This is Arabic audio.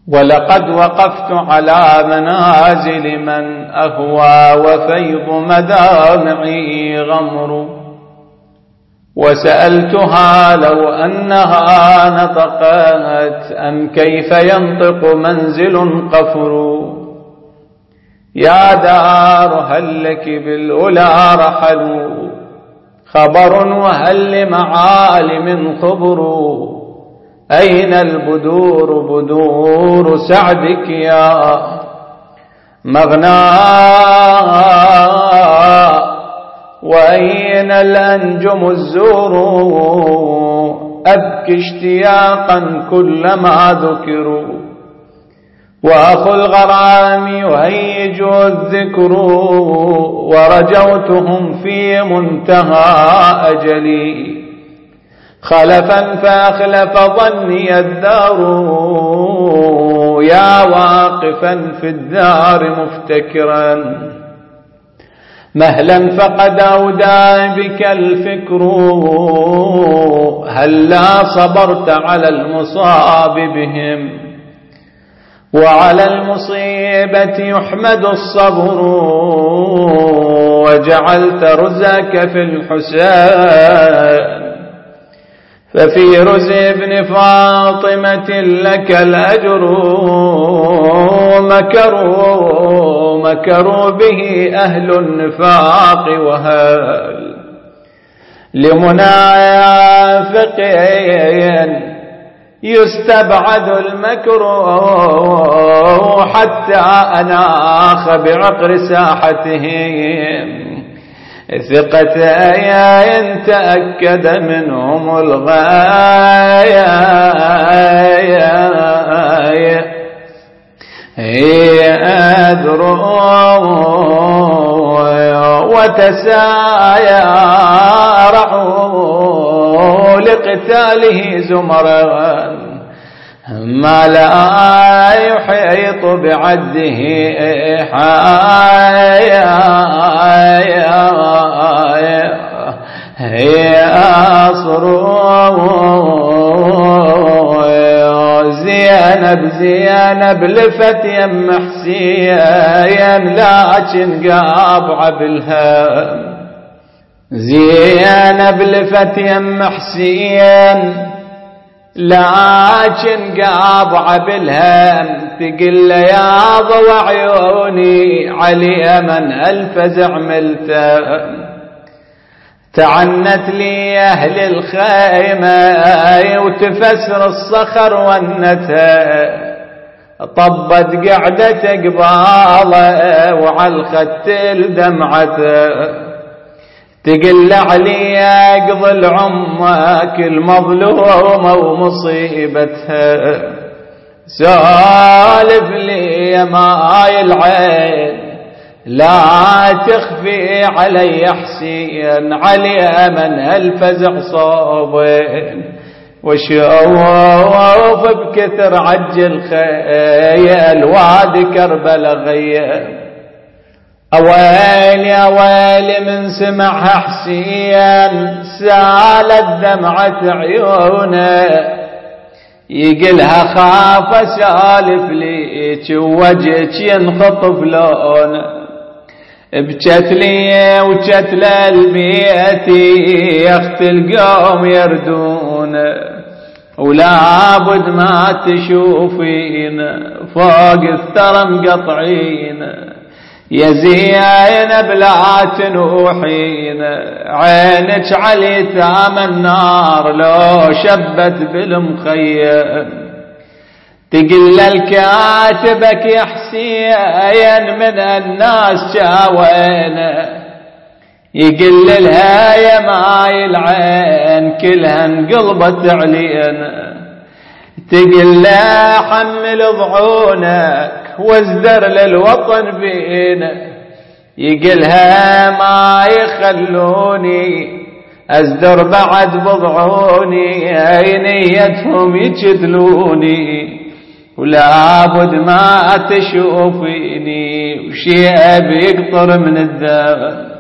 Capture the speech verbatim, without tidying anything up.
ولقد وقفت على منازل من أهوى وفيض مدامعي غمر، وسألتها لو أنها نطقت أن كيف ينطق منزل قفر. يا دار هل لك بالأولى رحل خبر وهل لمعالم خبر، أين البدور بدور سعدك يا مغناء، وأين الأنجم الزور أبكي اشتياقا كلما ذكروا، وأخو الغرام يهيج الذكر، ورجوتهم في منتهى أجلي خلفا فأخلف ظني الدار، يا واقفا في الدار مفتكرا مهلا فقد أودى بك الفكر، هلا صبرت على المصاب بهم وعلى المصيبة يحمد الصبر، وجعلت رزقك في الحسين ففي رزق ابن فاطمة لك الأجر، مكروا مكروا به أهل النفاق وهل لمنافقين يستبعد المكر، حتى أناخ بعقر ساحتهم ثقة إن تأكد منهم الغاية، هي أذروا وتسارعوا لقتاله زمرا ما لا يحيط بعده حايا، هي أصروا زينب زينب لفت يم حسين لكن قابع بالهم، زينب لفت يم حسين لكن قابع بالهم، تقل يا ضوى عيوني علي من الفزع ملته، تعنت لي أهل الخيمة وتفسر الصخر ونتها، طبت قعدة قباله وعلى الختل دمعته، تقل علي اقضي العمك المظلومة ومصيبتها، سالف لي ماي العين لا تخفي علي حسين، علي من الفزع صوبين وشوف بكثر عجل خيل وادي كربلا غير، أويل يا ويل من سمعها حسين سالت دمعة عيونه، يقلها خاف سالف ليك ووجهك ينخطف لونه، بجت لي وجت للبيت يخت القوم يردونه، ولا بد ما تشوفين فوق الثرى مقطعين، يا زينب لا تنوحين عينك علي تام النار لو شبت بالمخيم، تقل الكاتبك يا حسين من الناس جاوينا، يقل لها يا ماي العين كلها انقلبت علينا، تقل لا حمل ضعونك وازدر للوطن بينا، يقلها ما يخلوني ازدر بعد بضعوني، اي نيتهم يجدلوني ولا بد ما تشوفيني وشيء بيقطر من الدم،